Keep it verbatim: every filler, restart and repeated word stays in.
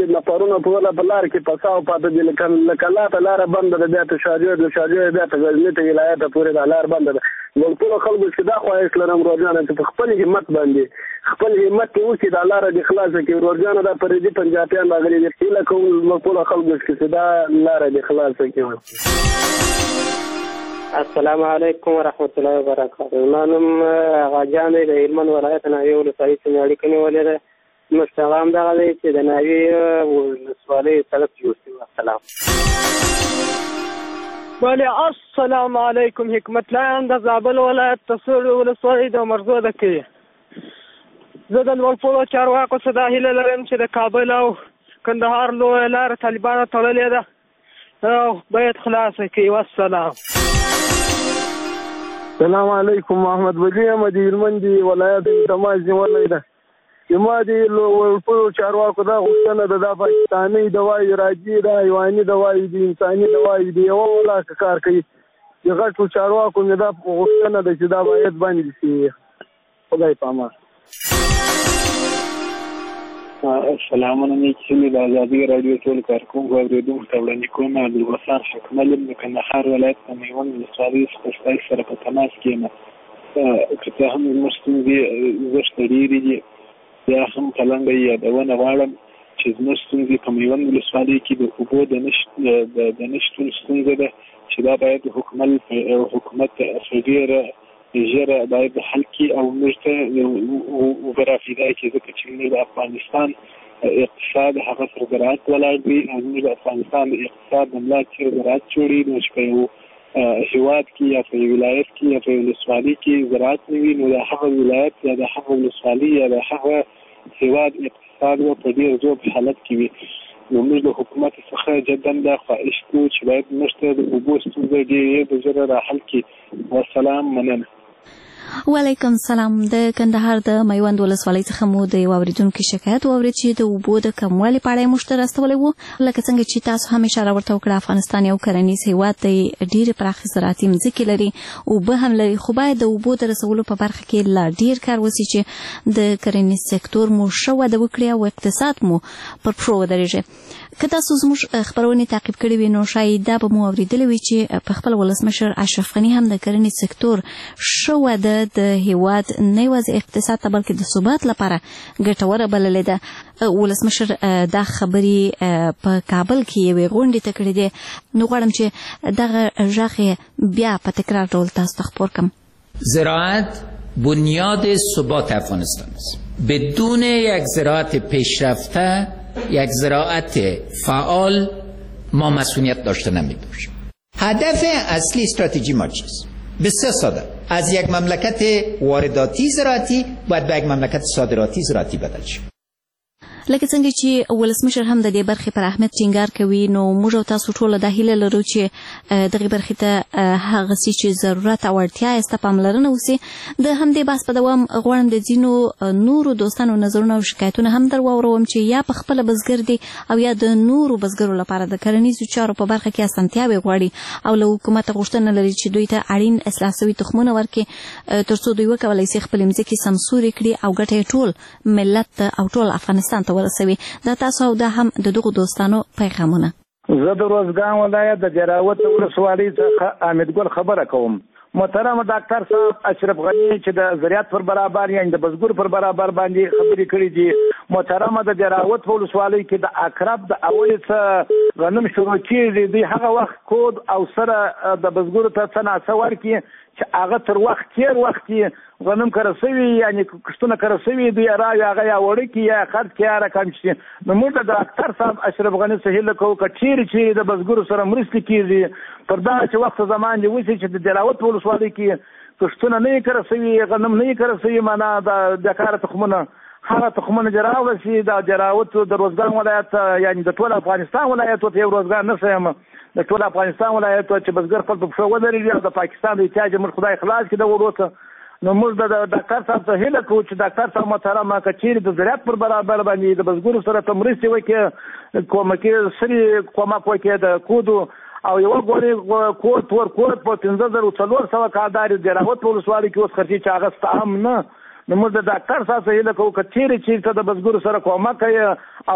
چې نفرونه په ولا په لار کې پساو پاتې دي لکه لا ته لاره بنده ده بیا ته شاجور د شاجور بیا ته غزني ته ولایت پورې د لار بنده ده. ټولو خلکو چې دا خواهش لرم روزانه چې په خپل همت باندې خپل همت کې اوسي د لاره د خلاص کې روزانه د پردي پنجابیان راغلي دي چې له کوم ټولو خلکو چې دا لاره د خلاص کې. السلام علیکم ورحمت الله وبرکاته. نن غاجان د هلمند ولایت نه یو لسایي سنړي کني ولې مستغام دغه دی چې د ناوی ولسوالۍ سړک جوړ شوی. السلام ولی السلام علیکم. حکمت لاین د زابل ولایت تصور ولسوالۍ د مرزو ده کې زه د لوړپوړو چارواکو څخه دا هیله لرم چې د کابل او کندهار لویه لاره طالبانو تړلې ده او باید خلاصه کړي. والسلام. السلام علیکم. محمد ولی یم د هلمند ولایت تماس نیولې ده چې ما د لوړپوړو چارواکو دا غوښتنه ده د پاکستاني دوایي راځي د حیواني دوایي د انساني دوایي د یوه ولاکه کار کوي چې غټو چارواکو مې دا غوښتنه ده چې دا باید بند شي. خدای پامان. السلام علیکم. چې د ازادي راډیو ټول کارکونکو اورېدونکو ته وړاندې کوم عبدالغفار شکمل یم د کندهار ولایت په میوند ولسوالۍ څخه ستاسو سره په تماس کې یم. که څه هم زموږ ستونزې زښته ډېرې دي بیا هم په لنډه یادونه غواړم چې زموږ ستونزې په میوند ولسوالۍ کې د اوبو د نشتون ستونزه ده چې دا باید حکومت په ډېره ژره باید حل کړي او موږ ته اوبه راپیدا کړي ځکه چې موږ د افغانستان اقتصاد هغه پر زراعت ولاړ وي او موږ د افغانستان د اقتصاد د ملا تیر زراعت جوړوي نو چې په یو هیواد کې یا په ولایت کې یا په ولسوالۍ کې زراعت نه وي نو د هغه ولایت یا د هغه ولسوالۍ یا د هغه هیواد اقتصاد به په ډېر ضعیف حالت کې وي. نو موږ د حکومت څخه جدا دا خواهش کوو چې باید موږ ته د اوبو ستونزه ډېرې ژر راحل کړي. والسلام. مننه. وعلیکم السلام. د کندهار د میوند ولسوالۍ څخه مو د یو اورېدونکي شکایت واورېد چې د اوبو د کموالي په اړه یې موږ ته راستولی و. لکه څنګه چې تاسو هم اشاره ورته وکړه افغانستان یو کرنیز هیواد دی ډېرې پراخې زراعتي مځکې لري اوبه هم لري خو باید د اوبو د رسولو په برخه کې لا ډېر کار وسي چې د کرنیز سکتور مو ښه وده وکړي او اقتصاد مو پر پښو ودرېږي. که تاسو زموږ خپرونې تعقیب کړې وي نو شاید دا به مو اورېدلی وي چې په خپل ولسمشر اشرف غني هم د کرنیز سکتور ښه وده د هیواد نه یوازې اقتصاد ته بلکې د ثبات لپاره ګټوره بللې ده. ولسمشر دا خبرې په کابل کې یوې غونډې ته کړې دي نو غواړم چې دغه غږ یې بیا په تکرار ډول تاسو ته خپور کړم. زراعت بنیاد ثبات افغانستان است. بدون یک زراعت پیشرفته یک زراعت فعال ما مسئولیت داشته نمی‌باشیم. هدف اصلی استراتژی ما چیست؟ بسیار ساده. از یک مملکت وارداتی زراعتی باید به یک مملکت صادراتی زراعتی بدل شد. لکه څنګه چې ولسمشر هم د دې برخې پر اهمیت ټینګار کوي نو موږ او تاسو ټول د هیله لرو چې دغه برخې ته هغه څه چې ضرورت او اړتیا یې ستا پاملرنه وسي. د همدې بحث په دوام غواړم د ځینو نورو دوستانو نظرونه او شکایتونه هم در واورم چې یا په خپله بزګر دي او یا د نورو بزګرو لپاره د کرنیزو چارو په برخه کې اسانتیاوې غواړي او له حکومته غوښتنه لري چې دوی ته اړین اصلاح سوي تخمونه ورکړي تر څو دوی وکولی شي خپلې مځکې سمسورې کړي او ګټه یې ټول ملت او ټول افغانستان ته ورسوي. دا تاسو او دا هم د دغو دوستانو پیغامونه. زه د روزګان ولایت د جراوت ولسوالۍ څخه حامد ګل خبره کوم. محترم ډاکټر صاحب اشرف غني چې د زراعت پر برابر یعنی د بزګر پر برابر باندې خبرې کړې دي. محترم د جراوت ولسوالۍ کې د اقرب د اولې څخه غنم شروع کېږي دی هغه وخت کود او سره د بزګر ته څه ناڅه ورکړي چې هغه تر وخت تیر وخت کې غنم کره سوي یعنی کښتونه کره سوي دی راوي هغه یا وړکي یا خرڅ کې یا رقم شي. نو موږ د ډاکټر صاحب اشرف غني څخه هیله کوو که چیرې چې د بزګرو سره مرستې کېږي پر دغه چې وخت زمان دی وسي چې د جراوت ولسوالۍ کې کښتونه نه یې کره سوي غنم نه یې کره سوي معنا د بیکاره تخمونه هغه تخمونه چې راوړل شي د جراوت د روزګان ولایت یعنی د ټول افغانستان ولایت ته یو روزګار نه سیم د ټول افغانستان ولایت چې بزګر خپل په پښو ودرېږي او د پاکستان د احتیاج موږ خدای خلاص کړي د وروته. نو موږ د ډاکټر صاحب ته هیله کوو چې ډاکټر صاحب محترمه که چیرې د زراعت پر برابر باندې د بزګرو سره ته مرستې وکړي کومکې سري کومک وکړي د کودو او یو ګورې کود تور کود په پنځه زره څلور سوه کارداري د جراوت ولسوالۍ کې اوس خرچې چې هغه ستا هم نه. نو موږ د ډاکټر صاحب ته هیله کوو که چیرې چیرې ته د بزګرو سره کومک کوي